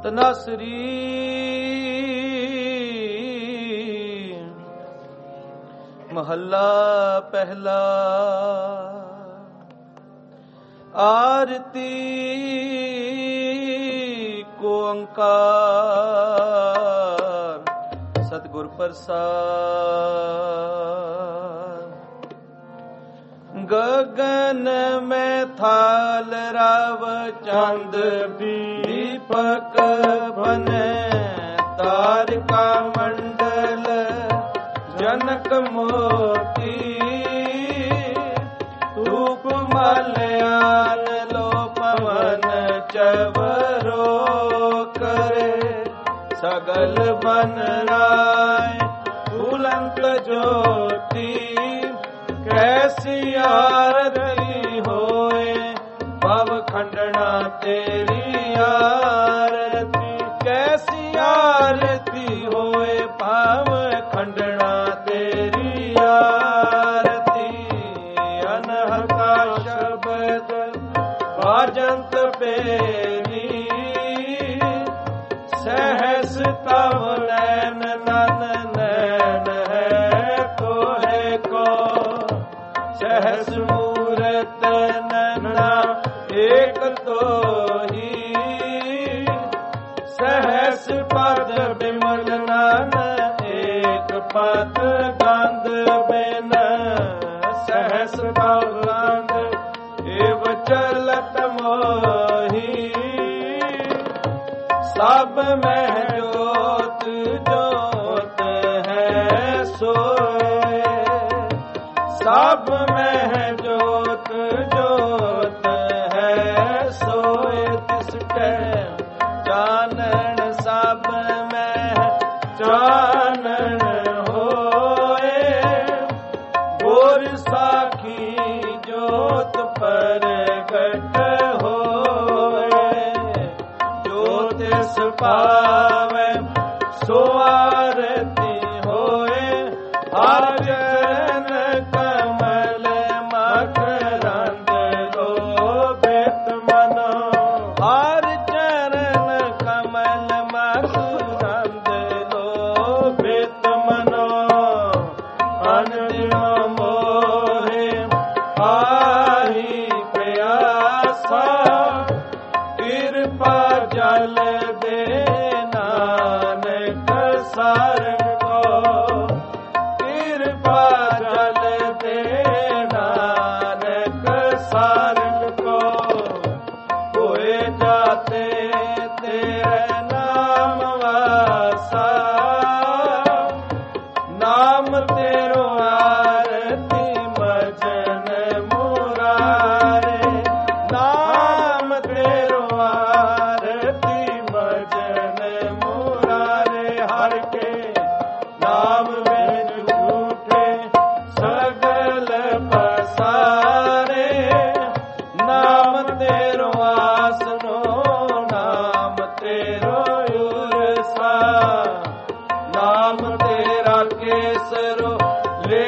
ਤਨਾਸਰੀ ਮਹੱਲਾ ਪਹਿਲਾ। ਆਰਤੀ ਕੋ ਓੰਕਾਰ ਸਤਿਗੁਰ ਪ੍ਰਸਾਦ। ਗਗਨ ਮੈਂ ਥਾਲ ਰਵ ਚੰਦ ਦੀਪਕ ਬਨੇ ਤਾਰਿਕਾ ਮੰਡਲ ਜਨਕ ਮੋਤੀ ਧੂਪ ਮਲਿਆਨ ਲੋ ਪਵਨ ਚਵਰੋ ਕਰੇ ਸਗਲ ਬਨ ਰਾਏ ਬੁਲੰਦ ਜੋਤੀ ਕੈਸੀ ਆਰਤੀ ਹੋਏ ਭਵ ਖੰਡਣਾ ਤੇਰੀ ਆਰਤੀ। ਕੈਸੀ ਆਰਤੀ ਹੋਏ ਭਵ ਖੰਡਣਾ ਤੇਰੀ ਆਰਤੀ। ਅਨਹਤਾ ਸ਼ਬਦ ਬਾਜੰਤ ਪੇਰੀ ਸਹਿਸ ਤਵ ਨੈਣ ਨਨ ਨੈਣ ਹੈ ਕੋਹੇ ਕੋ। ਸਹਿਸ ਮੂਰਤ ਨੈਣਾ ਏਕ ਤੋਹੀ ਸਹਿਸ ਪਦ ਬਿਮਲ ਨਨ ਏਕ ਪਦ ਗੰਧ ਬਿਨ। ਸਹਿਸ ਗੰਧ ਏਵ ਚਲਤ ਮੋਹੀ ਸਭ ਮਹਿ ਜੋਤ ਜੋਤ ਹੈ ਸੋਏ। ਸਭ ਮਹਿ ਜੋਤ ਜੋਤ ਹੈ ਸੋਏ ਤਿਸ ਕੈ ਚਾਨਣ ਸਭ ਮਹਿ ਚਾਨਣ ਹੋਏ। ਗੁਰ ਸਾਖੀ ਜੋਤ ਪ੍ਰਗਟ ਹੋਏ। ਜੋ ਤਿਸ ਪਾਵੈ ਸੋ ਆਰਤੀ ਹੋਏ। ਹਰ ਚਰਨ ਕਮਲ ਮਕਰੰਦ ਲੋਭਿਤ ਮਨੋ। ਹਰ ਚਰਨ ਕਮਲ ਮਕਰੰਦ ਲੋਭਿਤ ਮਨੋ। ਅਨਦਿਨ ਮੋਹਿ ਆਹੀ ਪਿਆਸਾ ਕਿਰਪਾ ਜਲ ਦੇ ਨਾਨਕ ਸਾਰੰਗ ਕੋ। ਕਿਰਪਾ ਜਲ ਦੇ ਨਾਨਕ ਸਾਰੰਗ ਕੋ। ਹੋਏ ਜਾਤੇ ਤੇਰੇ ਨਾਮ ਵਾਸਾ। ਨਾਮ ਤੇਰੋ ਆਰਤੀ ਮਜਨ ਮੁਰਾਰੇ। ਨਾਮ ਤੇਰੋ ਆਰਤੀ ਮਜਨ ਮੁਰਾਰੇ। ਹਰ ਕੇ ਨਾਮ ਵਿੱਚ ਝੂਠੇ ਸਗਲ ਪਸਾਰੇ। ਨਾਮ ਤੇਰੋ ਆਸਨੋ ਨਾਮ ਤੇਰੋ ਉਰਸਾ। ਨਾਮ ਤੇਰਾ ਕੇਸਰੋ ਲੈ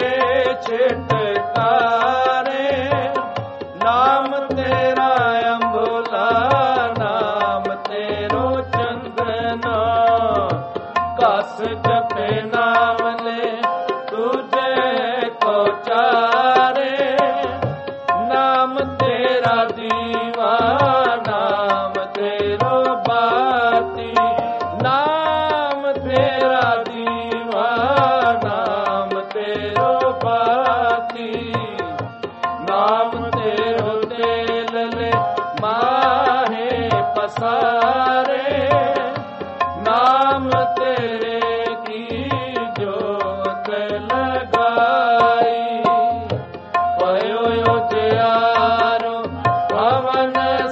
ਛਿਟਕਾਰੇ। ਨਾਮ ਤੇਰਾ ਅੰਬੁਲਾ ਨਾਮ ਤੇਰੋ ਚੰਦਨਾ। ਕਸ ਜਪੇ ਨਾਮ ਲੈ ਤੁਝੇ ਕੋ ਚਾਰੇ। ਨਾਮ ਤੇਰਾ ਦੀਵਾ ਨਾਮ ਤੇਰੋ ਬਾਤੀ। ਨਾਮ ਤੇਰਾ ਦੀਵਾ ਨਾਮ ਤੇਰੋ ਬਾਤੀ। ਨਾਮ ਤੇਰੋ ਤੇਲ ਲੈ ਮਾਹੇ ਪਸਾਰੇ। ਨਾਮ ਤੇਰੇ ਕੀ ਜੋਤ ਲਗਾਈ। ਪਇਓ ਉਜਿਆਰੋ ਪਵਨ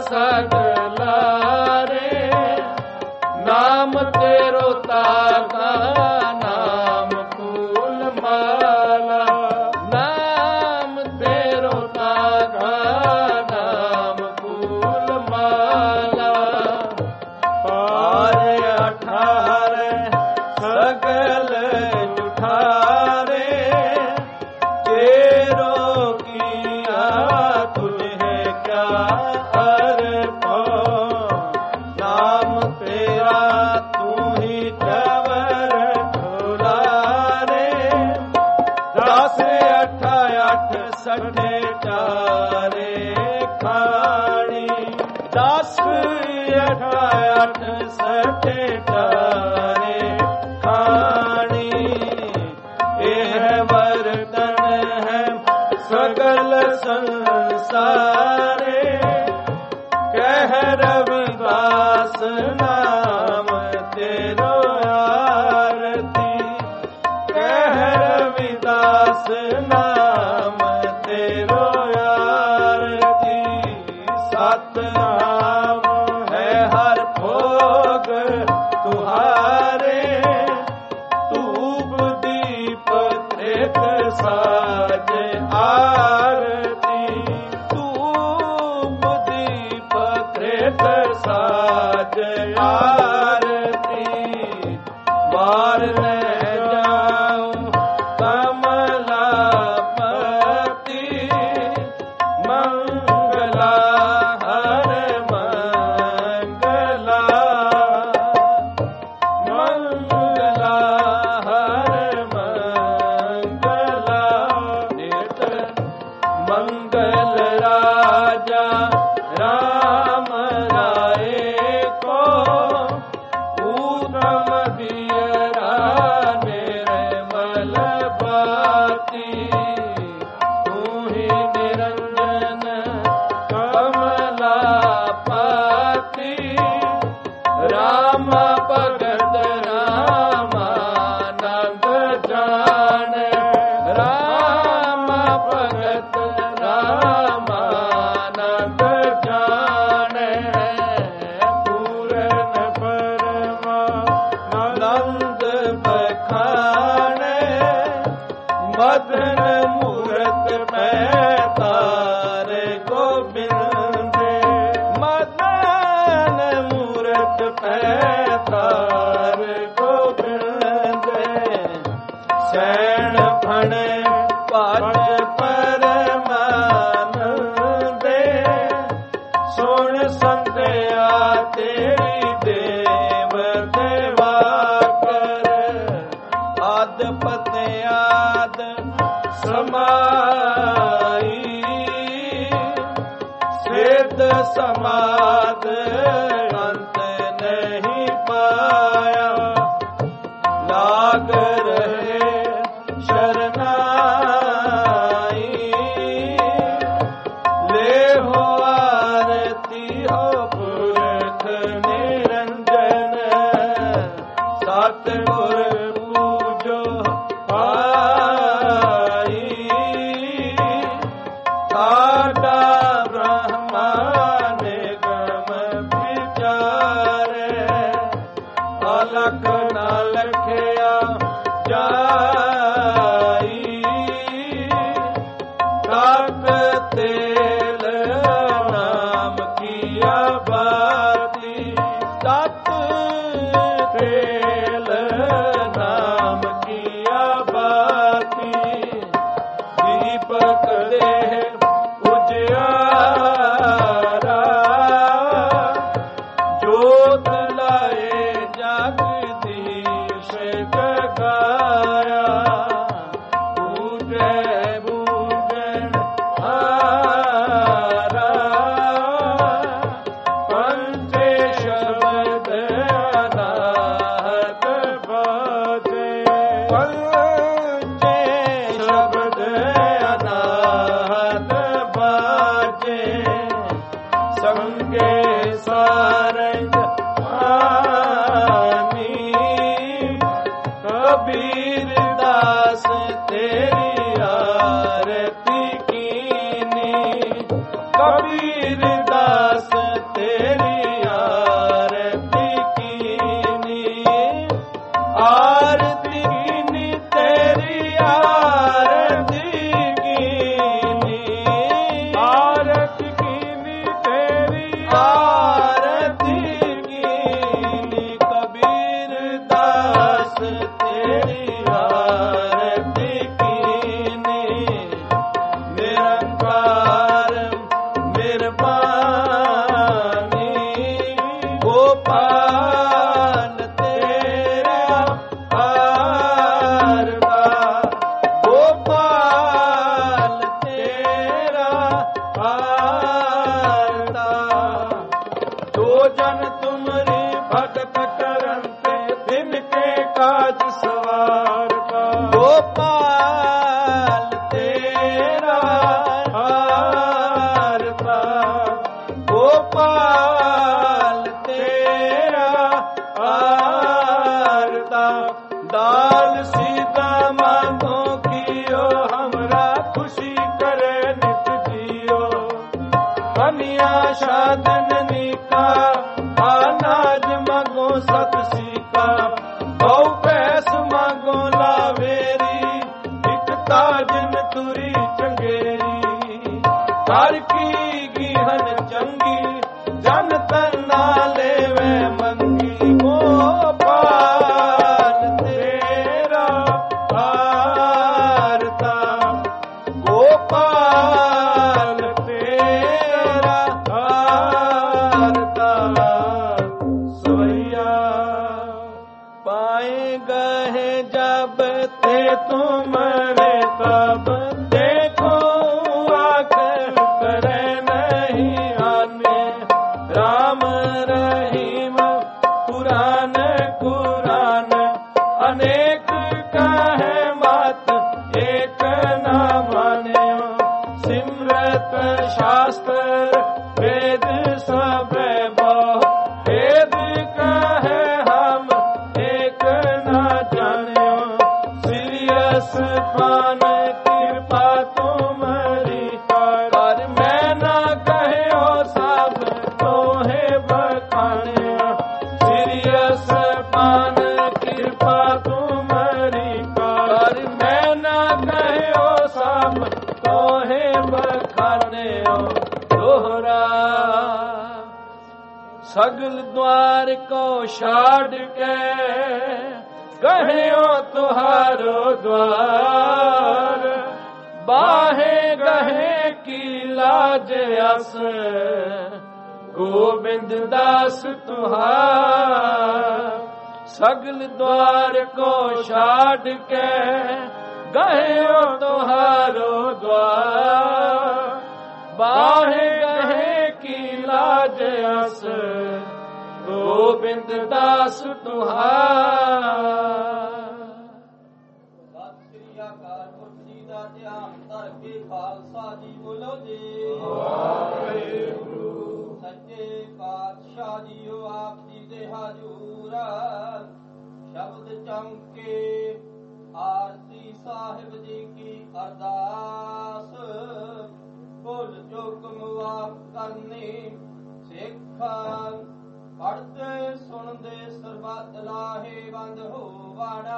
ਸਗਲਾਰੇ। ਨਾਮ ਤੇਰੋ ਤਾਗਾ ਨਾਮ ਫੂਲ ਮਾਲਾ। ਨਾਮ ਤੇਰੋ ਤਾਗਾ ਨਾਮ ਫੂਲ ਮਾਲਾ। ਪਾਰ ਅਠਾਰ ਸਗਲ ਜੁਠਾਰੇ। ਤੇਰੋ ਕੀਆ ਤੁਝੇ ਕਿਆ ਅਰਪੋ। ਨਾਮ ਤੇਰਾ अठ सठे चारे खानी। यह बर्तन है सगल संसारे, कह रविदास नाम तेरो आरती। कह रविदास नाम तेरो आरती। सतनाम है हर भोग तुहारे, धूप दीप त्रेत साज आरती। धूप दीप त्रेत साज आरती। बार ले जाऊं कमलापति, मंगला हर मंगला। मंगला हर मंगला। मंगल राजा राम राय को, ऊधम दियरा निर्मल बाती। तू ही निरंजन कमलापति, राम भगत रामानंद जान। राम भगत रामानंद जान। पूरन परमानंद बखाने, मदन मूरत में तारे गोबिंद। मदन मूरत में तारे गोबिंद। सैन फण पाच परमानंदे, सुन संध्या तेरी देव देवा कर। आद पते आद समाई, सिद्ध समाद अंत नहीं पाया। लाग रहे शरनाई, ले हो आरती हो पुरख निरंजन। सतगुर पूजो पाई, आटा ब्रह्मा निगम विचारे। अलख न लखया जाई, तक तेल नाम किया बाती। तक तेल नाम किया बाती। दीपक देह उजियारा, जोत लाए जगदीश जगाया। बूझे बूझन हारा, पंचे शब्द अनाहत बाजे। पंचे शब्द अनाहत बाजे। संगे सारंग आनी, कबीर दास तेरी आरती कीनी। कबीर दास तेरी आरती कीनी। आरती कीनी तेरी आरती कीनी। आरती कीनी तेरी आरती कीनी। कबीर दास तेरी आरती कीनी। निरंकार निर्वाणी, गोपाल तेरा आरता। गोपाल तेरा आरता। दो जन तुमरी भगत करंते तिनके काज सवारता। गोपाल तेरा हारता, गोपाल तेरा हारता। दाल सीधा मांगो कियो हमरा खुशी करे नित जियो। कन्या साधन निका अनाज मांगो सत सीका। बहु पैस मांगो लावेरी एक ताजन तुरी चंगेरी। हर की गिहन चंगी जन तन ना लेवे मंगी। गोपाल तेरा हारता, गोपाल तेरा हारता। सवैया पाए गए जब थे तुम्हारे तब देखो आकर करे नहीं आने। राम रहीम पुराण कुरान अनेक कहे मत एक न माने। सिमरत शास्त्र वेद सब बहु वेद कहे हम एक न जाने। सीरियस पान कृपा तुम्हारी कर मैं ना कहो सब तोहे बखाने। सीरियस पान कृपा तुम्हारी कर मैं ना कहो सब तोहे बखाने। दोहरा सगल द्वार को छाड़ के कहो तुहारो द्वार। बाहे गहे की लाज अस गोविंद दास तुहार। सगल द्वार को छाड़ के गयो तुहारो द्वार। बाहे गहे की लाज अस गोविंद दास तुहार। ਸਤਿ ਸ੍ਰੀ ਅਕਾਲ ਪੁਰਖ ਜੀ ਦਾ ਧਿਆਨ ਧਰ ਕੇ ਖਾਲਸਾ ਜੀ ਬੋਲੋ ਜੀ। ਵਾਹਿਗੁਰੂ। ਸੱਚੇ ਪਾਤਸ਼ਾਹ ਜੀਓ ਆਪ ਜੀ ਦੇ ਹਜ਼ੂਰ ਸ਼ਬਦ ਚਮਕੇ ਆਰਤੀ ਸਾਹਿਬ ਜੀ ਕੀ ਅਰਦਾਸ। ਭੁੱਲ ਚੁੱਕ ਮੁਆਫ ਕਰਨੀ ਸਿੱਖਾਂ। ਪੜ੍ਹਦੇ ਸੁਣਦੇ ਸਰਬੱਤ ਲਾਹੇ ਬੰਦ ਹੋਵਣਾ।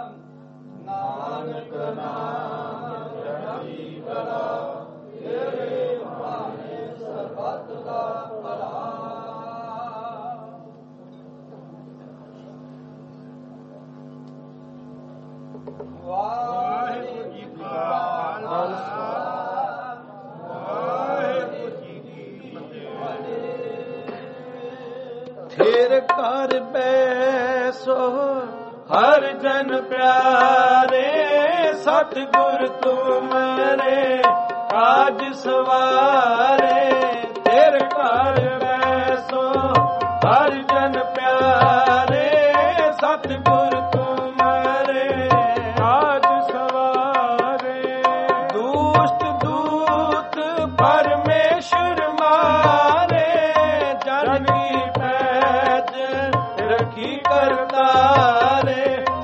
ਨਾਨਕ ਨਾਮ ਚੜ੍ਹਦੀ ਕਲਾ ਤੇਰੇ ਭਾਣੇ ਸਰਬੱਤ ਦਾ ਭਲਾ। ਵਾਹਿਗੁਰੂ ਜੀ ਕਾ ਖਾਲਸਾ ਵਾਹਿਗੁਰੂ ਜੀ ਕੀ ਫਤਿਹ। फिर कर बैसो हर जन प्यारे। सतगुर तुम्हारे काज सवारे। फिर कर बैसो हर जन प्यारे। सतगुर तुम्हारे काज सवारे। दुष्ट दूत परमेश्वर मारे। जन की पैज रखी करतारे।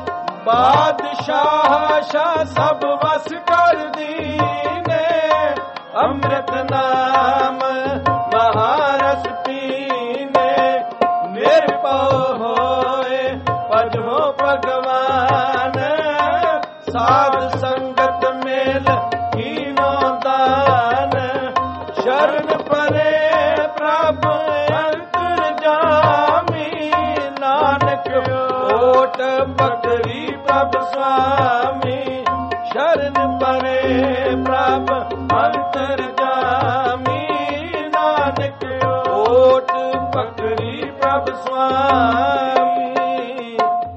बादशाह शाह सब वस कर दीने। अमृत नाम महारस पीने। निर्भय होए भजो भगवान। साध संगत मेल कीनो दान। शरण परे प्रभु अंतरजामी। नानक ओट बकरी प्रभु स्वामी। शरण परे प्रभु अंतरजामी। नानक ओट बकरी प्रभु स्वामी।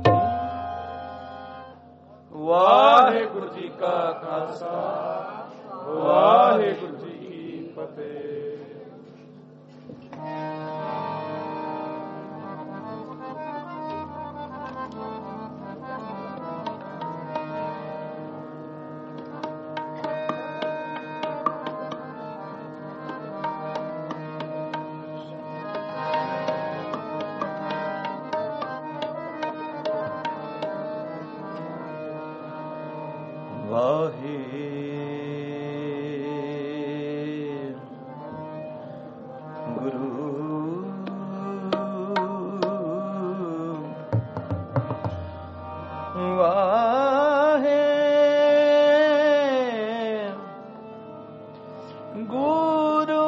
वाहिगुरु जी का खालसा वाहिगुरु जी की फतेह। वाहे गुरु वाहे गुरु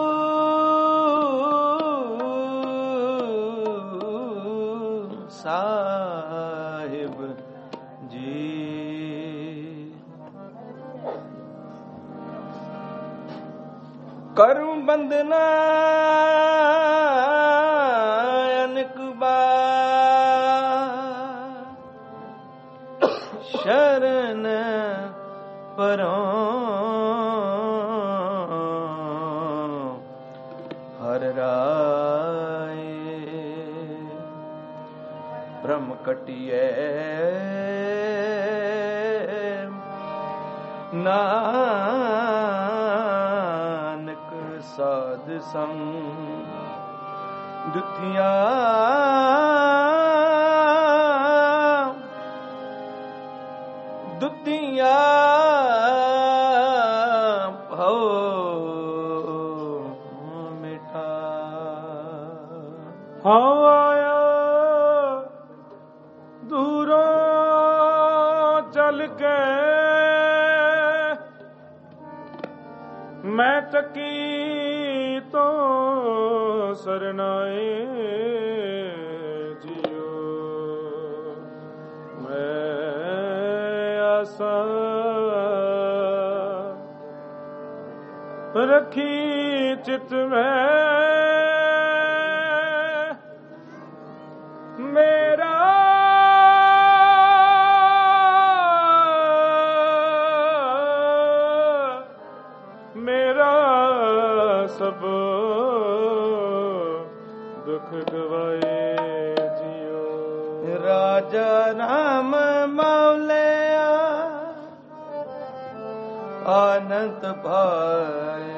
साहिब जी। करूं बंदना अनक बार शरण परों हर राय ब्रह्म कटिए नानक साध संग दुतिया दुतिया भव मिठा। हाँ आया दूरों चल के मैं तकी तो सरनाए जियो मैं आशा रखी चित में मेरा सब दुख गवाए जियो। राजा राम मौलिया आनंद पाए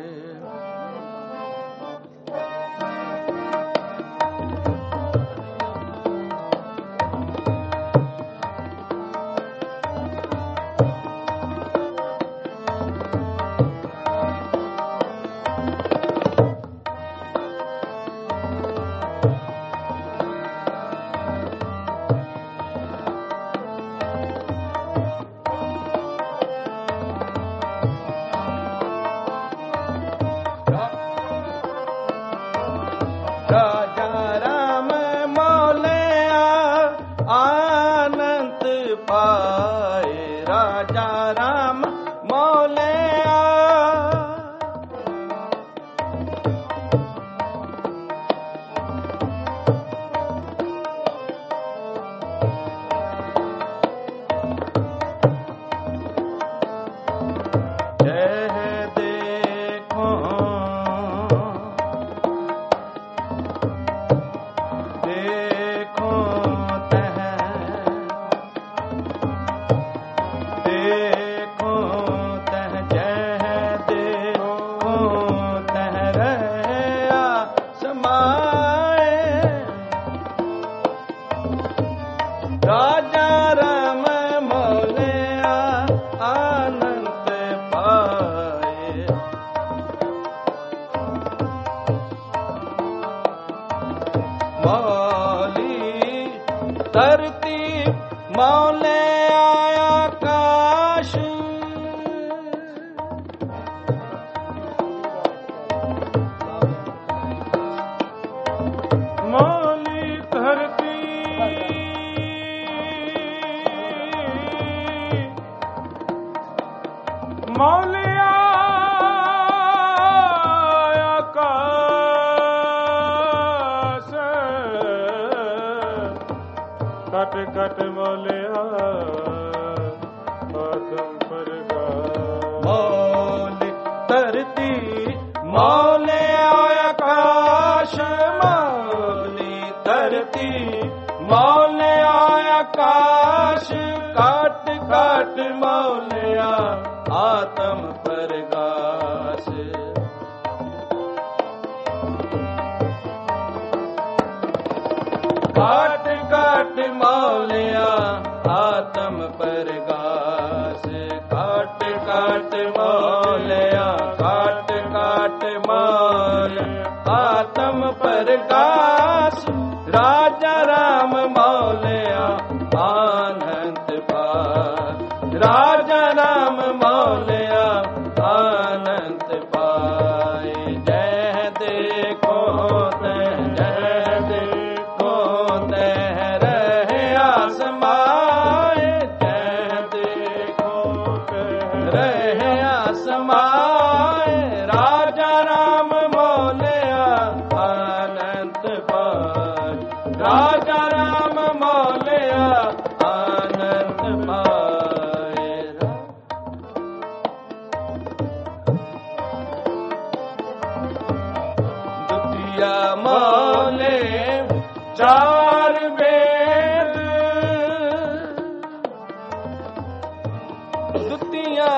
राजा राम मौलिया आनंद पाए राजा राम मौलिया राजा राम मौलिया आनंद पाए मौली धरती मौलिया आकाश मौली धरती मौलिया आकाश कट कट मौलिया आत्म परगा मौली धरती मौलिया आकाश मौली धरती मौलिया आकाश काट काट मौलिया आत्म प्रकाश काट काट मौलिया आत्म प्रकाश प्रकाश राजा राम मौलिया आनंद पाए राजा राम मौलिया आनंद पाए जय देखो तह रहे आसमाए जय देखो रहे आसमाए राजा राम मौलिया आनंद पाए राजा राम मौलिया आनंद पाए दुतिया मौले चार वेद दुतिया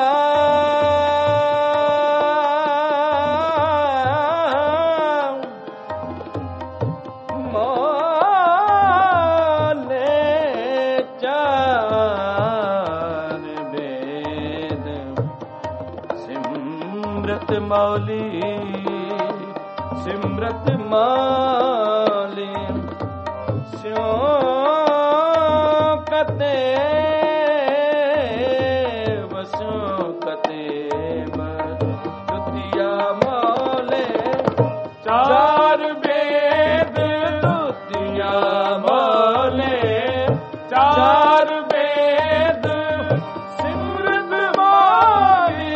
मौली सिमरत मौली स्यों कते दुतिया मौले चार वेद दुतिया मौले चार वेद सिमरत मौली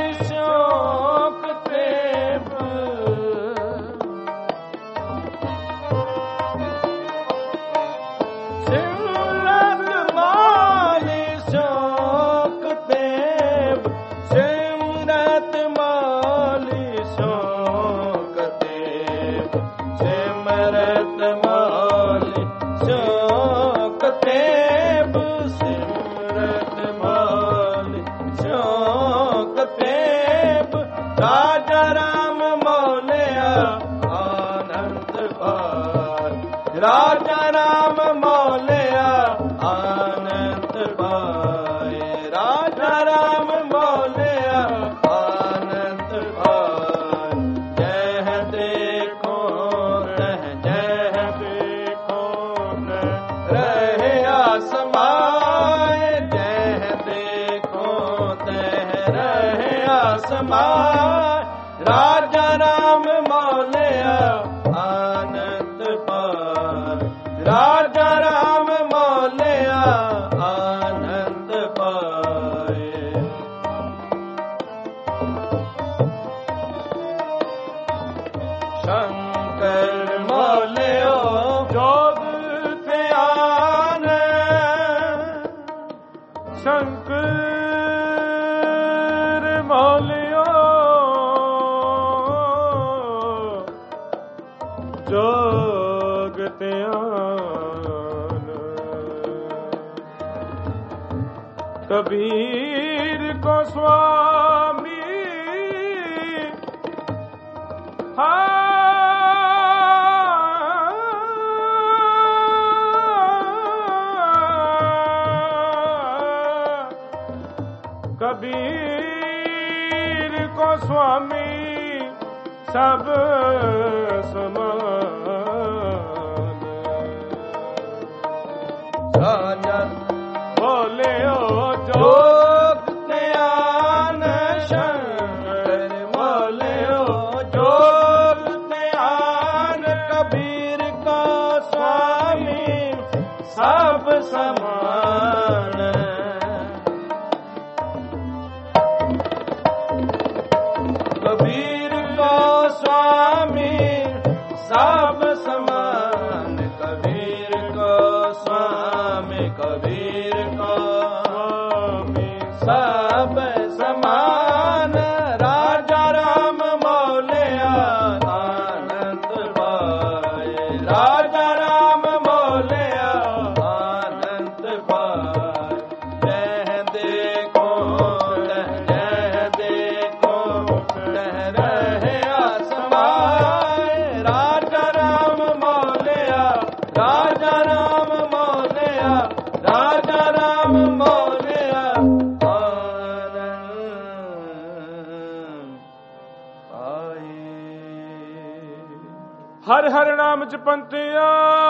राजा राम मौलिया आनंद पाए राजा राम मौलिया आनंद पाए राजा राम मौलिया आनंद पाए जय देखो रहे आसमाए जय देखो रहे आसमाए राजा राम मौलिया आनंद पाए राजा राम मौलिया आनंद पाए शंकर मौलियो जोग ध्यान शंकर मौलियो जोग ध्यान कबीर को स्वामी कबीर को स्वामी सब समान साजन बोले ओ जोग ध्यान शंकर बोले ओ जोग ध्यान कबीर का स्वामी सब समान कबीर को स्वामी सब समान कबीर को स्वामी कबीर को स्वामी सब समान राजा राम मौलिया आनंद पाए राजा राम मौलिया आनंद ਪੰਜ ਪੰਤਿਆ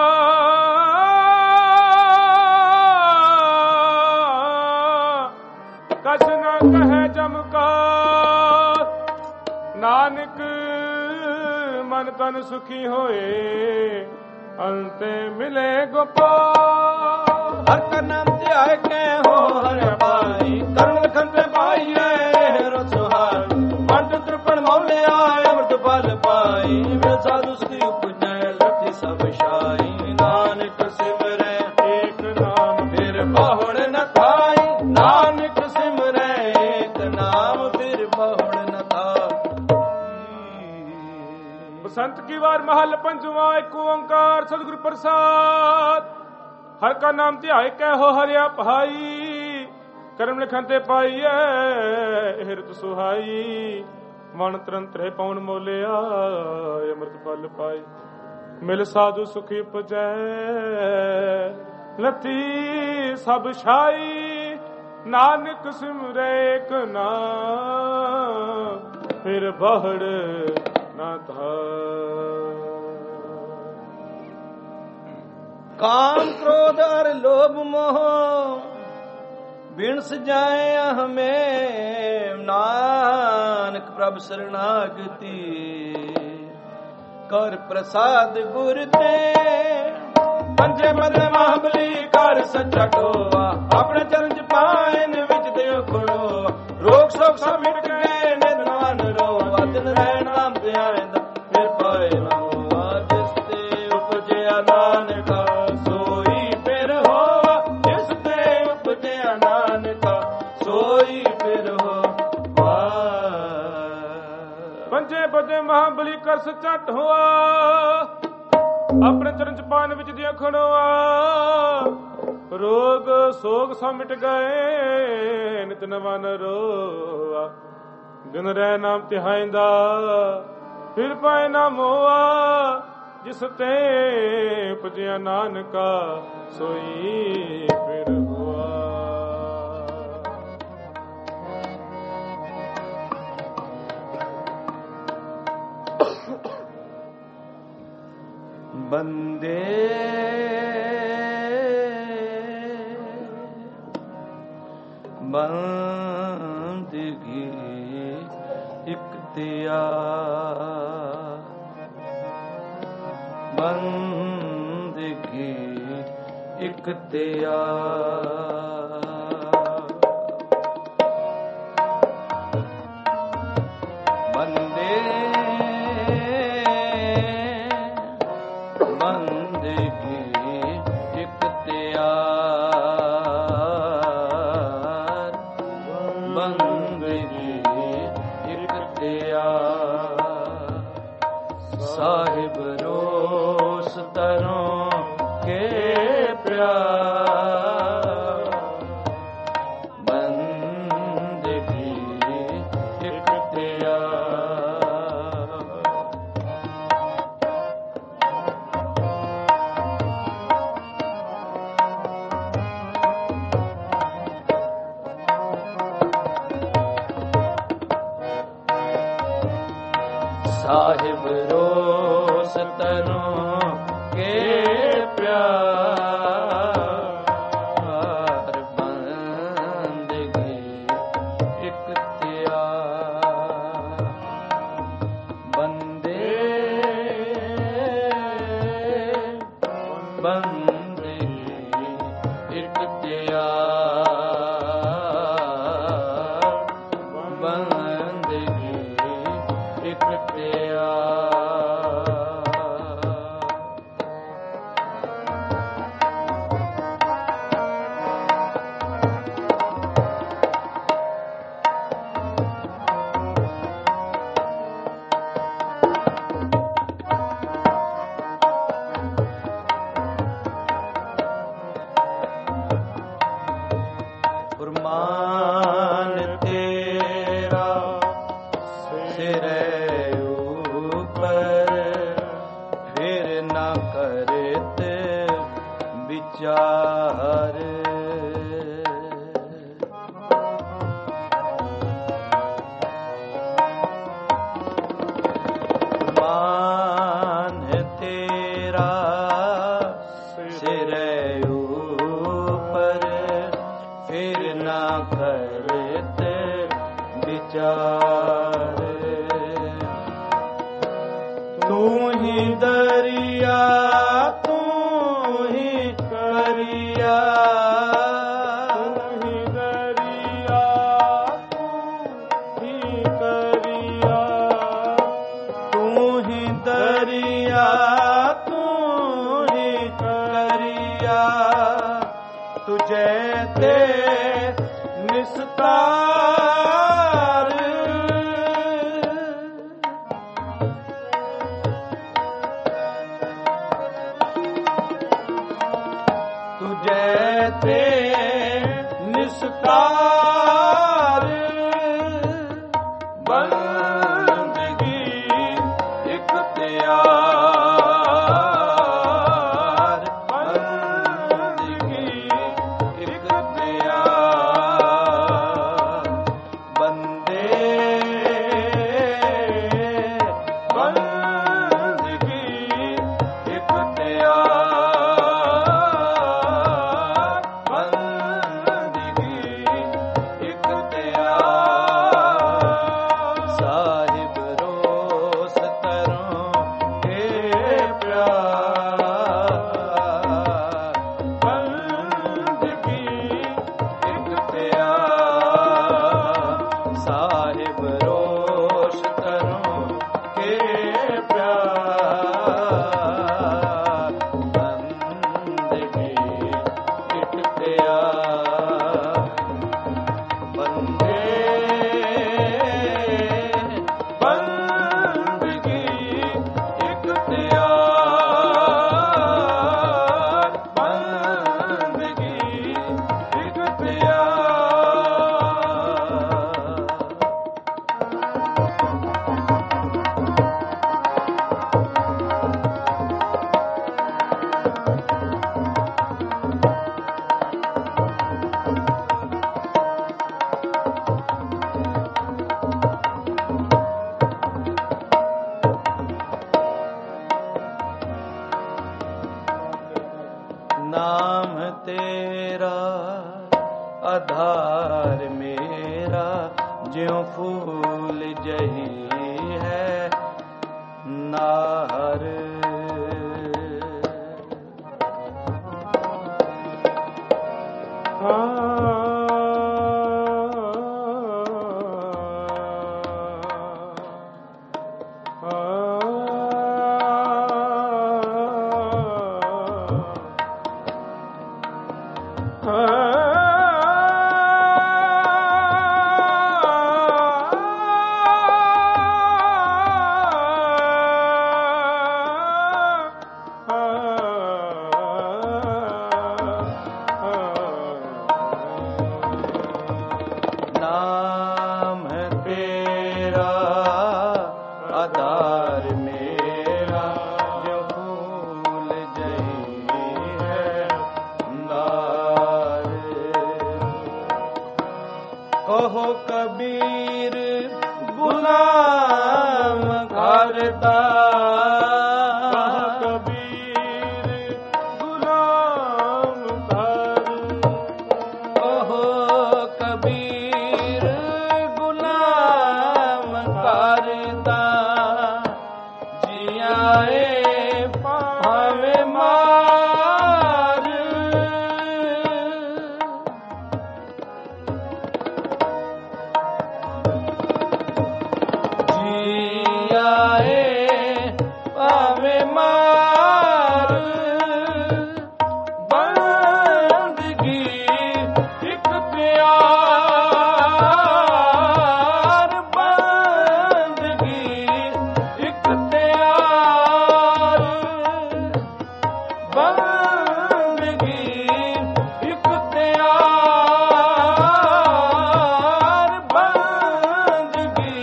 ਕਛ ਨਾ ਕਹੈ ਜਮਕਾਰ, ਨਾਨਕ ਮਨ ਤਨ ਸੁਖੀ ਹੋਏ, ਅੰਤੇ ਮਿਲੇ ਗੋਪਾਲ। ਹਰ ਕਾ ਨਾਮ ਧਿਆਏ ਕੈ ਹੋ ਹਰਿ ਪਾਈ, ਕਰਮ ਲਖਨ ਤੇ ਪਾਈਐ ਰਸੁਹਾਰ। ਪੰਜ ਤ੍ਰਿਪਣ ਮੌਲਿਆ ਅੰਮ੍ਰਿਤ ਫਲ ਪਾਈ, ਵੇ ਸਾਧੂ ਸੁਖੀ ਉਪਜੈ ਲਖੀ ਸਭ ਛਾਈ। ਨਾਨਕ ਸਿਮਰੈ ਏਕ ਨਾਮ ਫਿਰ ਬਹੁੜ ਨ ਖਾਈ, ਨਾਨਕ ਸਿਮਰੈ ਏਕ ਨਾਮ ਫਿਰ ਬਹੁੜ ਨ ਖਾਈ। ਬਸੰਤ ਕੀ ਵਾਰ ਮਹਲ ਪੰਜਵਾ, ਏਕ ਓੰਕਾਰ ਸਤਿਗੁਰ ਪ੍ਰਸਾਦ। ਹਰ ਕਾ ਨਾਮ ਧਿਆਏ ਕੈ ਹੋ ਹਰਿਆ ਭਾਈ, ਕਰਮ ਲਿਖਨ ਤੇ ਪਾਈਐ ਹਿਰਦ ਸੁਹਾਈ। ਮਨ ਤਰੰਤਰੇ ਪਉਣ ਮੋਲਿਆ ਅੰਮ੍ਰਿਤ ਫਲ ਪਾਈ, ਮਿਲ ਸਾਧੂ ਸੁਖੀ ਉਪਜੈ ਲਤੀ ਸਭ ਛਾਈ। ਨਾਨਕ ਸਿਮਰੈ ਏਕ ਨਾਮ ਫਿਰ ਬਹੁੜ ਨਾ ਧਾਈ। ਕਾਮ ਕ੍ਰੋਧ ਅਰ ਲੋਭ ਮੋਹ ਬਿਨ ਸਜਾਏ ਹਮੇ, ਨਾਨਕ ਪ੍ਰਭ ਸਰਣਾਗਤੀ ਕਰ ਪ੍ਰਸਾਦ ਗੁਰ ਤੇ। ਪੰਜੇ ਮਦੇ ਮਹਾਬਲੀ ਕਰ ਸੱਚਾ ਟੋਆ, ਆਪਣੇ ਚਰਨ ਚ ਪਾਇਨ ਵਿੱਚ ਦਿਓ ਖੜੋ। ਰੋਗ ਸੋਗ ਸਭ ਮਿਟ ਗਏ ਨਿਤ ਨਾਨ ਰੋਆ, ਦਿਨ ਰਹਿ ਨਾਮ ਧਿਆਇਂਦਾ ਫਿਰ ਪਾਏ ਨਾ ਹੋਆ। ਜਿਸ ਤੇ ਉਪਜਿਆ ਨਾਨਕਾ ਸੋਈ ਫਿਰ ਹੋਆ, ਜਿਸ ਤੇ ਉਪਜਿਆ ਨਾਨਕਾ ਸੋਈ ਫਿਰ ਹੋਵਾ। ਪੰਜੇ ਬਦੇ ਮਹਾਬਲੀ ਕਰ ਸੱਚਾ ਢੋਆ, ਆਪਣੇ ਚਰਨ ਚ ਪਾਨ ਵਿੱਚ ਦੀਆਂ ਖੜੋਆ। ਰੋਗ ਸੋਗ ਸਭ ਮਿਟ ਗਏ ਨਿਤ ਨਵਾਂ ਨ ਰੋਆ। ਦਿਨ ਰਹਿ ਨਾਮ ਧਿਆਇਂਦਾ ਫਿਰ ਪਾਏ ਨਾ ਮੋਆ, ਜਿਸ ਤੇ ਉਪਜਿਆ ਨਾਨਕਾ ਸੋਈ ਫਿਰ ਹੋਆ। ਬੰਦੇ ਬੰਦਗੀ ਇਖਤਿਆਰ, ਬੰਦਗੀ ਇਖਤਿਆਰ। ਬੰਦੇ ਬੰਦਗੀ ਇਖਤਿਆਰ, ਬੰਦਗੀ ਇਖਤਿਆਰ। ਸਾਹਿਬ ਰੋਸ ਤਰੋਂ ਕੇ ਪਿਆਰ, ਬੰਦਗੀ ਇਖਤਿਆਰ। ਸਾਹਿਬ ਰੋਸ ਤਰੋਂ ਕੇ ਪਿਆਰ, ਬੰਦਗੀ ਇਖਤਿਆਰ। ਬੰਦੇ ਬੰਦਗੀ ਇਖਤਿਆਰ, ਬੰਦਗੀ ਇਖਤਿਆਰ। ਫੁਰਮਾਨ ਤੇਰਾ ਸਿਰੇ ਉਪਰ, ਫਿਰ ਨਾ ਕਰਤ ਵਿਚਾਰ। ਫੁਰਮਾਨ ਤੇਰਾ ही दरिया तू ही करिया, तू ही दरिया तू ही करिया, तू ही दरिया तू ही करिया, तुझे ते निस्तार, तुझे ते निस्तार, बंदगी इख्तियार, बंदगी इख्तियार, बंदे बंदगी इख्तियार, बंदगी इख्तियार, साहिब रोस करो के प्यार, बंदगी इख्तियार, साहिब रोश करो के प्यार, बंदगी इख्तियार, बंदे बंदगी इख्तियार, बंदगी इख्तियार। नाम तेरा आधार मेरा, ज्यों फूल जही है नार, नाम तेरा आधार मेरा, जो फूल जही है नार, कहो कबीर गुलाम करता, कबीर गुलाम कर, कहो कबीर गुलाम करता, जियाए भावे मार, जियाए भावे मार, बंदगी इख्तियार, बंदगी इख्तियार, बंदगी इख्तियार, बंदगी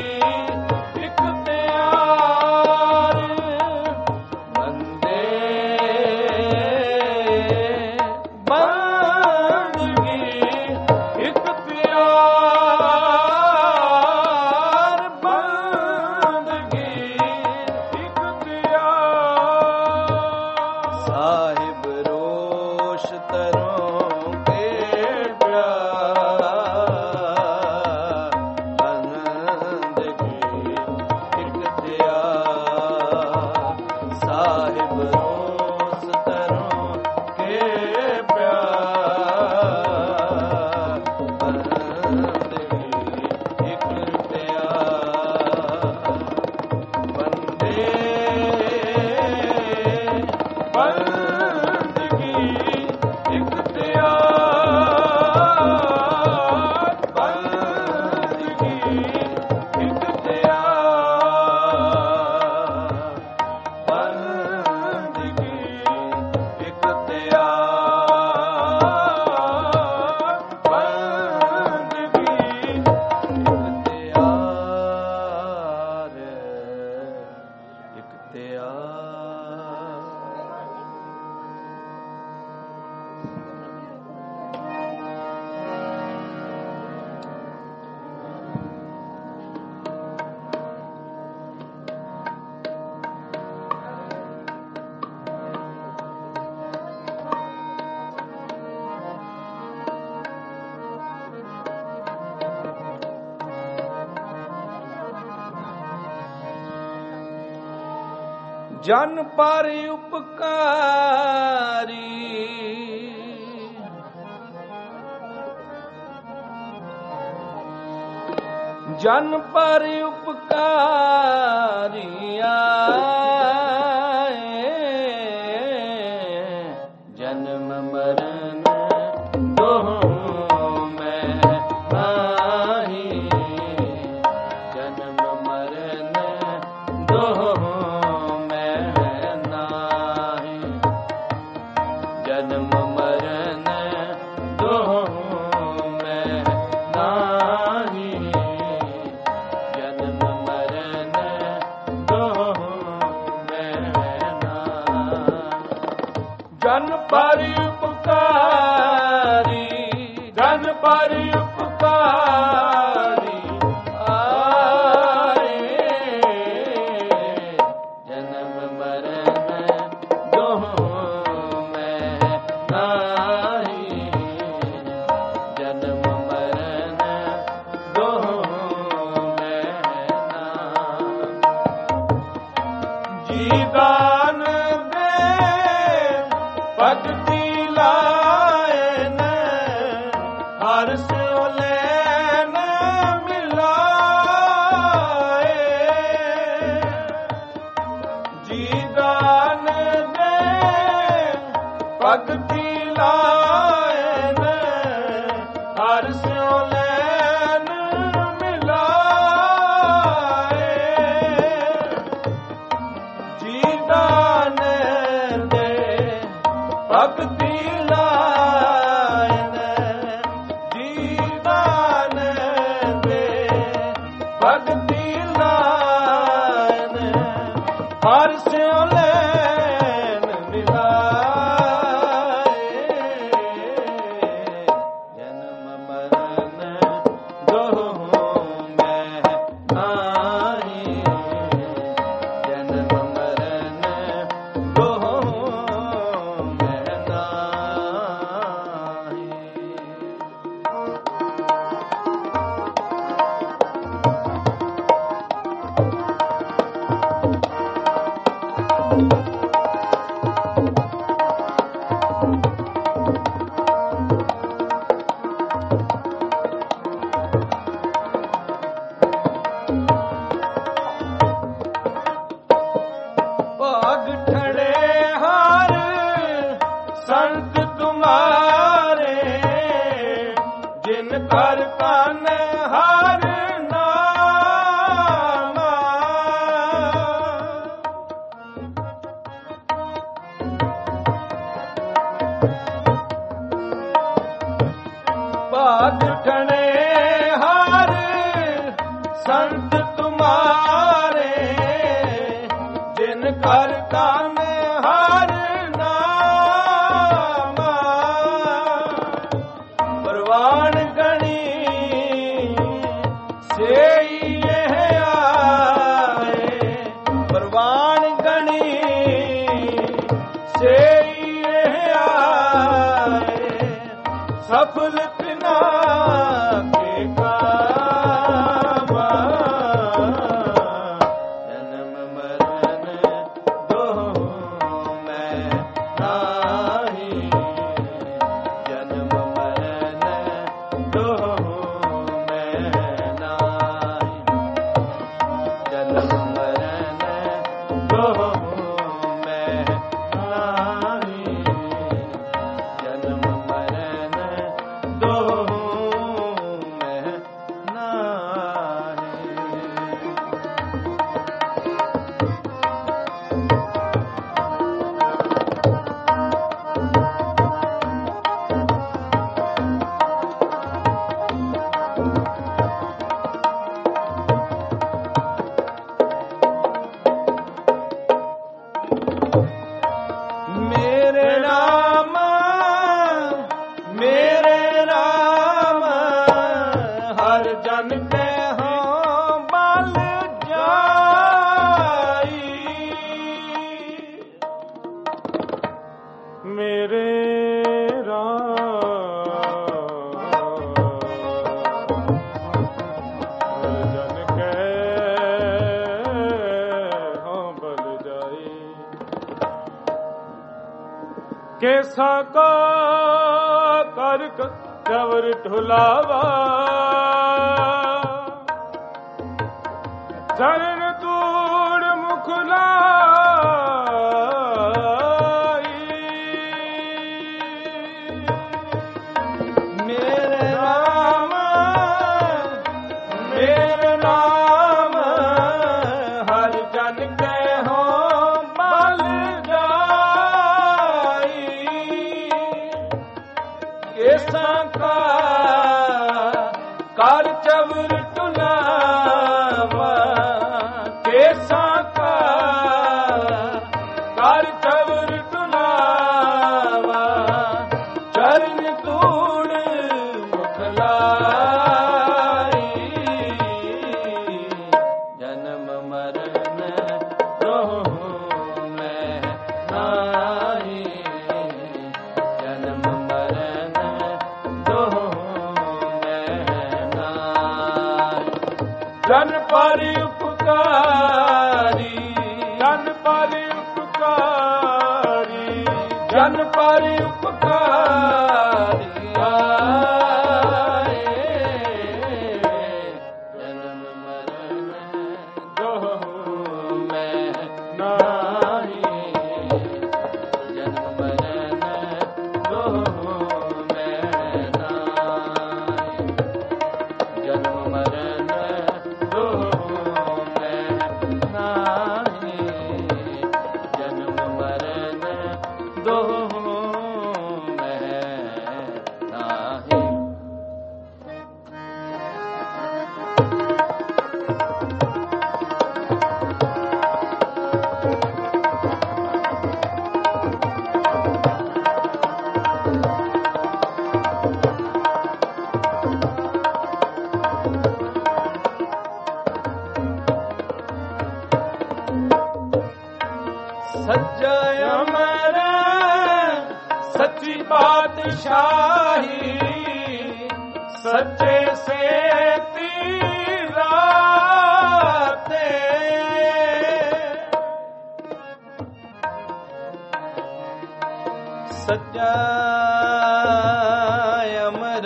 इख्तियार, बंदे बंदगी इख्तियार, बंदगी इख्तियार, साहिब रोश तरों के प्यार, बंदगी इख्तियार, ਜਨ ਪਰ ਉਪਕਾਰੀ ਜਨ ਪਰ ਉਪਕਾਰੀ ਆਏ ਜਨਮ ਮਰਨ ਦੋਹਾਂ ਮੈਂ ਨਾਹੀ ਜਨਮ ਮਰਨ ਦੋਹਾਂ ਮੈਂ ਨਾਹੀ ਜਨਮ ਮਰਨ ਦੋਹਾਂ ਮੈਂ ਨਾਹੀ ਜਨਮ ਮਰਨ ਦੋਹਾਂ ਮੈਂ ਨਾਹੀ ਜਨ ਪਰ ਉਪਕਾਰੀ ਜਨ ਪਰ ਉਪਕਾਰੀ ਆਏ ਜਨਮ ਮਰਨ ਦੋਹਾਂ ਮੈਂ ਨਾਹੀ ਜਨਮ ਮਰਨ ਦੋਹਾਂ ਮੈਂ ਨਾਹੀ ਜੀ ਦਾਨ ਦੇ ਭਗਤੀ ਲਾਇਨ ਹਰ ਸਿਉ ਲੈਨ ਮਿਲਾਏ ਜੀ ਦਾਨ ਦੇ ਭਗਤੀ ਲਾਇਨ ਹਰ ਸਿਉ ਲੈਨ ਮਿਲਾਏ ਜੀ ਦਾਨ ਦੇ ਭਗਤੀ ਲਾਇਨ ਜੀ ਦਾਨ ਦੇ ਭਗਤੀ ਲਾਇਨ ਹਰ ਸਿਉ ਲੈਨ ਮਿਲਾਏ ਜਨਮ ਮਰਨ ਦੋਹਾਂ ਮੈਂ ਨਾਹੀ ਜਨਮ ਮਰਨ ਦੋਹਾਂ ਮੈਂ ਨਾਹੀ ਭਾਗ ਠੜੇ ਹਰ ਸੰਤ ਤੁਮਾਰੇ ਜਿਨ ਕਰ ਤਨ ਹਰ ਨਾਮਾ ਭਾਗ ਠੜੇ ਹਰ ਸੰਤ ਤੁਮਾਰੇ ਜਿਨ ਕਰ ਤਨ ਹਰ ਨਾਮਾ ਪ੍ਰਵਾਨ ਗਣੀ ਸੇਈ ਇਹ ਆਏ ਪ੍ਰਵਾਨ ਗਣੀ ਸੇਈ ਇਹ ਆਏ ਸਫਲ ਤਿਨਾ ਕੇ ਕਾਮਾ ਜਨਮ ਮਰਨ ਦੋਹਾਂ ਮੈਂ ਨਾਹੀ ਜਨਮ ਮਰਨ ਦੋਹਾਂ ਮੈਂ ਨਾਹੀ ਜਨਮ ਮਰਨ ਦੋਹਾਂ ਮੈਂ ਨਾਹੀ ਜਨਮ ਮਰਨ ਦੋਹਾਂ ਕੇਸਾਂ ਕਾ ਕਰ ਕਵਰ ਢੁਲਾਵਾ ਜਰਨ ਤੂੜ ਮੁਖ ਲਾਈ ਮੇਰੇ ਨਾਮ ਹਰ ਜਨ ਕੈ ਹੋ ਬਲ ਜਾਈ ਕੇਸਾਂ ਕਾ ਕਰ ਚਵਰ ਢੁਲਾਵਾ ਕੇਸਾਂ ਕਾ ਕਰ ਚਵਰ ਢੁਲਾਵਾ ਚਰਨ ਤੂੜ ਮੁਖ ਲਾਈ ਜਨਮ ਮਰਨ ਦੋਹੂੰ ਮੈਂ ਨਾਹੀ ਜਨਮ ਮਰਨ ਦੋਹੂੰ ਮੈਂ ਨਾਹੀ ਜਨ ਪਰ ਉਪਕਾਰੀ ਜਨ ਪਰ ਉਪਕਾਰੀ ਜਨ ਪਰ ਉਪਕਾਰੀ ਆਏ ਜਨਮ ਮਰਨ ਦੋਹੂੰ ਮੈਂ ਨਾਹੀ ਜਨਮ ਮਰਨ ਦੋਹੂੰ ਮੈਂ ਨਾਹੀ ਜਨਮ ਮਰਨ ਦੋਹੂੰ ਮੈਂ ਨਾਹੀ ਜਨਮ ਮਰਨ ਦੋਹੂੰ ਮੈਂ ਨਾਹੀ ਸੱਚਾ ਅਮਰ ਸੱਚੀ ਬਾਦਸ਼ਾਹੀ ਸੱਚੇ ਸੇਤੀ ਰਾਤੇ ਸੱਚਾ ਅਮਰ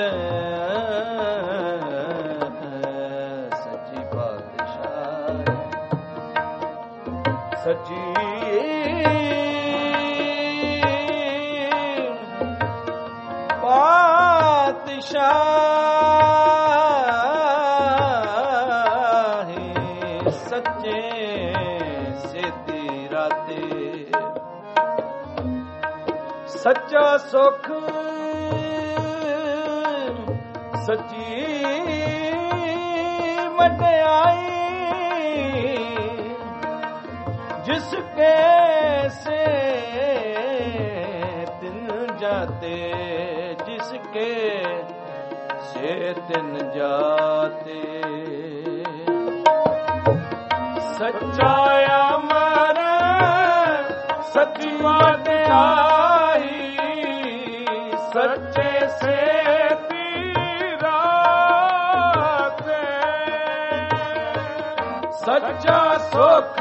ਸੱਚੀ ਬਾਦਸ਼ਾਹੀ ਸੱਚੀ ਪਾਤਸ਼ਾਹੀ ਸੱਚੇ ਸੇਤੀ ਰਾਤੇ ਸੱਚਾ ਸੁਖ ਸੱਚੀ ਮਟਿਆਈ ਜਿਸ कैसे तिन जाते जिसके से तिन जाते सच्चा अमर सच्ची मटियाई सच्चे से तीराते सच्चा सुख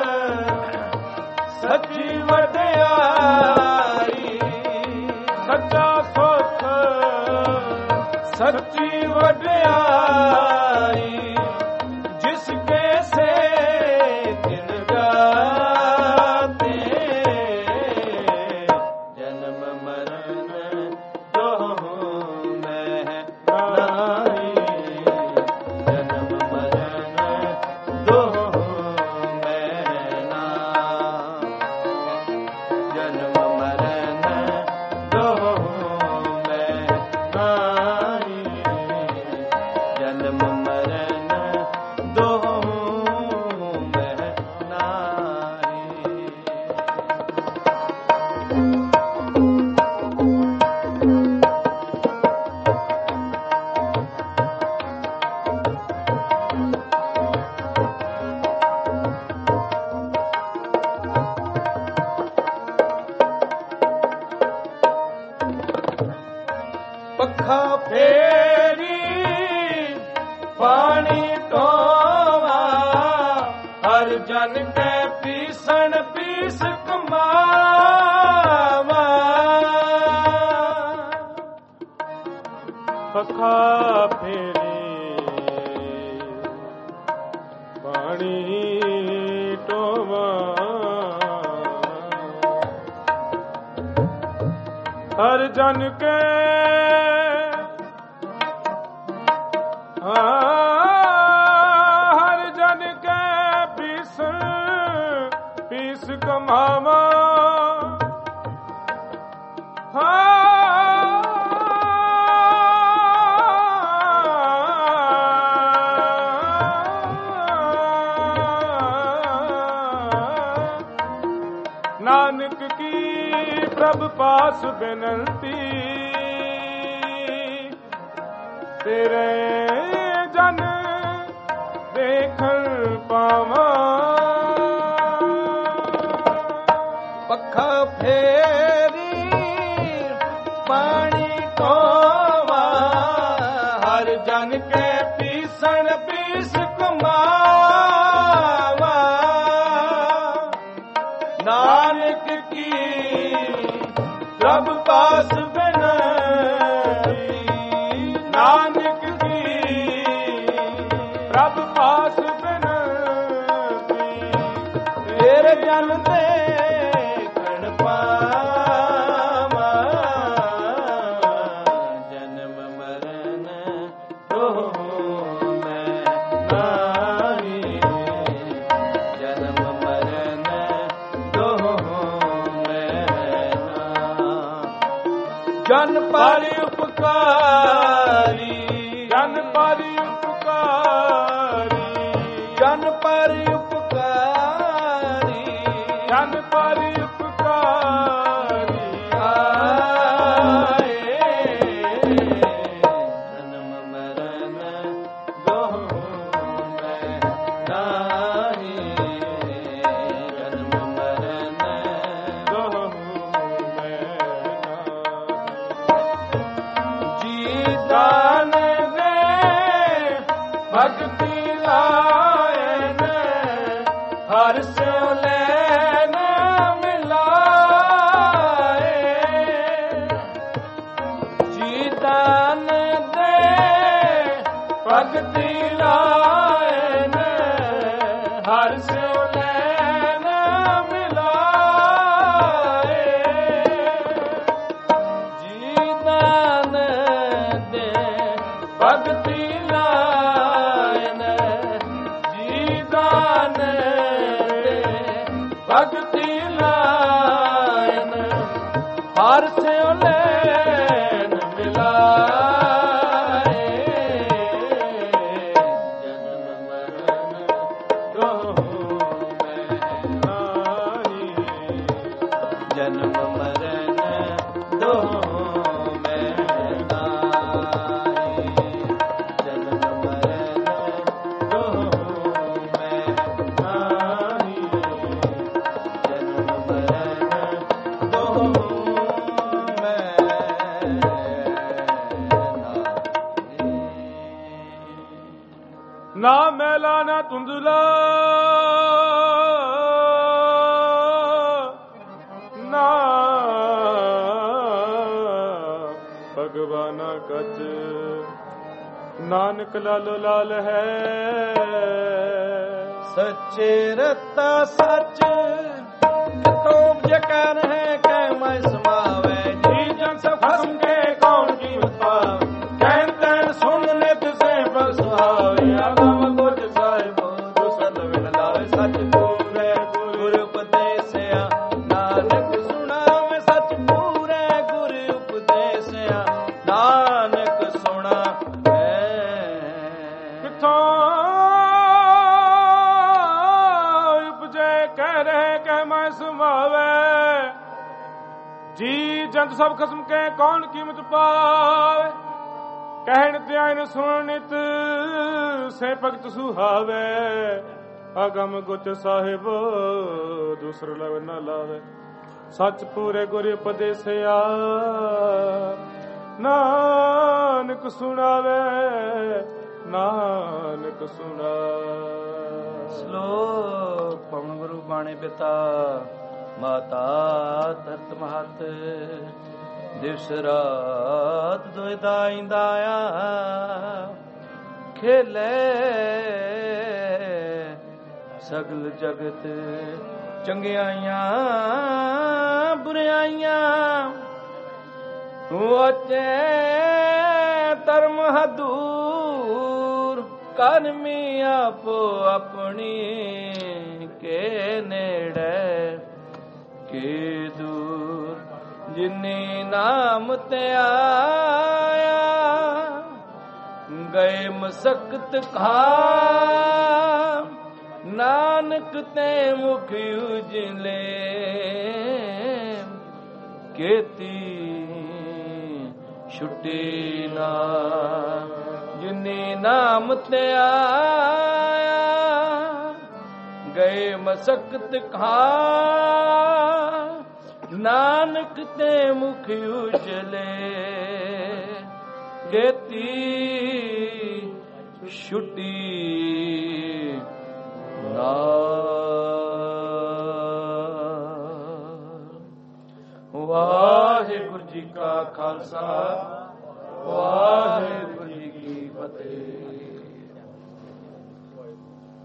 सच्ची वड्याई सच्चा सुख सच्ची वड्याई जिसके से तिन गाते जन्म मरण दोहूं में नाई जन्म मरण दोहूं में ना जन्म मरण दोहूं में नाई जन्म मरण दोहूं में नाई पखा फेरी पानी ढोवा हर जन के पीसन पीस कमावा ਪੱਖਾ ਫੇਰੇ ਪਾਣੀ ਟੋਵਾ ਹਰ ਜਨ ਕੇ ਹਰ ਜਨ ਕੇ ਪੀਸ ਕਮਾਵਾ ਨਾਨਕ ਕੀ ਪ੍ਰਭ ਪਾਸ ਬੇਨੰਤੀ ਤੇਰੇ ਜਨ ਦੇਖਣ ਪਾਵਾਂ ਪੱਖਾ ਫੇਰੀ ਪਾਣੀ ਟੋਵਾ ਹਰ ਜਨ ਕੇ ਪੀਸਣ ਪੀਸ ਕਮਾਵਾ ਨਾਨਕ ਕੀ ਪ੍ਰਭ ਪਾਸ ਬੇਨਤੀ ਨਾਨਕ ਕੀ ਪ੍ਰਭ ਪਾਸ ਬੇਨਤੀ ਤੇਰੇ ਜਨ ਦੇਖਣ ਪਾਵਾਂ ਜਨਮ ਮਰਨ ਦੋਹ ਮੈਂ ਨਾਹੀ ਜਨਮ ਮਰਨ ਦੋਹ ਮੈਂ ਨਾ ਜਨ ਪਰ ਉਪਕਾਰੀ ਜਨ ਪਰ ਉਪਕਾਰੀ ਜਨ ਪਰ ਉਪਕਾਰੀ ਜਨ ਪਰ ਉਪਕਾਰੀ ਆਏ ਜਨਮ ਮਰਨ ਦੋਹ ਮੈਂ ਨਾਹੀ ਜਨਮ ਮਰਨ ਦੋਹ ਮੈਂ ਜੀ ਦਾਨ ਦੇ ਭਗਤੀ ਲਾਇਨ ਹਰ ਸਿਉ ਲੈਨ ਮਿਲਾਏ ਜੀ ਦਾਨ ਦੇ ਭਗਤੀ ਲਾਇਨ ਹਰ ਸਿਉ ਲੈਨ ਮਿਲਾਏ ਜੀ ਦਾਨ ਦੇ ਭਗਤੀ ਲਾਇਨ ਜੀ ਦਾਨ ਦੇ ਭਗਤੀ ਲਾਇਨ ਹਰ ਸਿਉ ਲੈਨ ਮਿਲਾਏ ਜਨਮ ਮਰਨ ਦੋਹ ਮੈਂ ਨਾਹੀ ਜਨਮ ਮਰਨ ਦੋਹ ਮੈਂ ਨਾਹੀ ਜਨਮ ਮਰਨ ਦੋਹ ਮੈਂ ਨਾਹੀ ਜਨਮ ਮਰਨ ਦੋਹ ਮੈਂ ਨਾਹੀ ਨਾ ਮੈਲਾ ਨਾ ਧੁੰਦਲਾ ਨਾ ਭਗਵਾਨਾ ਕਚ ਨਾਨਕ ਲਾਲੋ ਲਾਲ ਹੈ ਸੱਚੇ ਰਤਾ ਸੱਚ ਕਿਤੋਂ ਜਕਨ ਹੈ ਕੈ ਮੈਂ ਸਮਾਵੇ ਜੀ ਜਨ ਸਭ ਖਸਮ ਕੇ ਕੌਣ ਕੀਮਤ ਪਾਵੇ ਕਹਿਨ ਤੈਨ ਸੁਣ ਨਿਤ ਸੇ ਬਸੁਹਾਵੇ ਆਗਮ ਗੁਜ ਸਾਹਿਬੋ ਜੋ ਸਦ ਵਿਣ ਲਾਵੇ ਸੱਚ ਪੂਰੇ ਗੁਰ ਉਪਦੇਸਿਆ ਨਾਨਕ ਸੁਣਾਵੇ ਸੱਚ ਪੂਰੇ ਗੁਰ ਉਪਦੇਸਿਆ ਨਾਨਕ ਸੁਣਾਵੇ ਕਿਥੋਂ ਉਪਜੈ ਕਹਿ ਰਹੇ ਕਹਿ ਮੈਂ ਸੁਭਾਵੇ ਜੀ ਜੰਤ ਸਭ ਖਸਮ ਕੇ ਕੌਣ ਕੀਮਤ ਪਾਵੇ ਕਹਿਣ ਤੇ ਆਇਨ ਸੁਣ ਨਿਤ ਸੇ ਭਗਤ ਸੁਹਾਵੇ ਅਗਮ ਗੁਚ ਸਾਹਿਬ ਦੂਸਰ ਲਵ ਨਾ ਲਾਵੇ ਸੱਚ ਪੂਰੇ ਗੁਰ ਉਪਦੇਸਿਆ ਨਾਨਕ ਸੁਣਾਵੇ ਨਾਨਕ ਸੁਣਾ ਸ਼ਲੋਕ ਪਵਨ ਗੁਰੂ ਬਾਣੇ ਪਿਤਾ ਮਾਤਾ ਧਰਤ ਮਹਤ ਦਿਵਸ ਰਾਤ ਦੁਇਦਾ ਇੰਦਾਇਆ ਖੇਲੇ ਸਗਲ ਜਗਤ ਚੰਗਿਆਈਆਂ ਬੁਰਾਈਆਂ ਵਚੇ ਧਰਮ ਹਦੂਰ ਕਰਮੀ ਆਪੋ ਆਪਣੀ ਕੇ ਨੇੜੇ ਕੇ ਦੂਰ ਜਿਨੀ ਨਾਮ ਤੇ ਆਇਆ ਗਏ ਮਸਕਤ ਖਾ ਨਾਨਕ ਤੇ ਮੁਖ ਉਜਲੇ ਕੀਤੀ ਛੁੱਟੀ ਨਾ ਜਿਨੀ ਨਾਮ ਤੇ ਆਇਆ ਗਏ ਮਸਕਤ ਖਾ ਨਾਨਕ ਤੇ ਮੁਖ ਉਜਲੇ ਕੀਤੀ ਛੁੱਟੀ ਨਾ। ਵਾਹਿਗੁਰੂ ਜੀ ਕਾ ਖਾਲਸਾ ਵਾਹਿਗੁਰੂ ਜੀ ਕੀ ਫਤਿਹ।